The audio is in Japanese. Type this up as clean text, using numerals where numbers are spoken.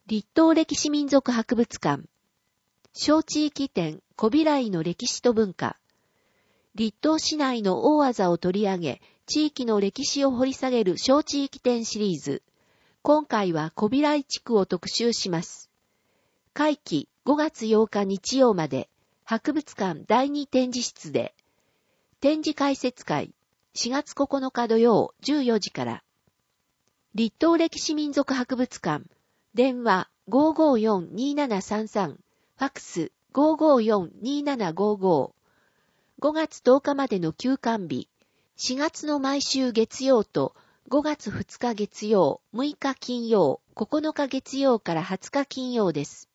立東歴史民族博物館。小地域展、小平井の歴史と文化。立東市内の大技を取り上げ、地域の歴史を掘り下げる小地域展シリーズ。今回は小平井地区を特集します。会期5月8日日曜まで、博物館第2展示室で、展示開設会、4月9日土曜14時から。立東歴史民族博物館。電話 554-2733、ファクス 554-2755。5月10日までの休館日、4月の毎週月曜と5月2日月曜、6日金曜、9日月曜から20日金曜です。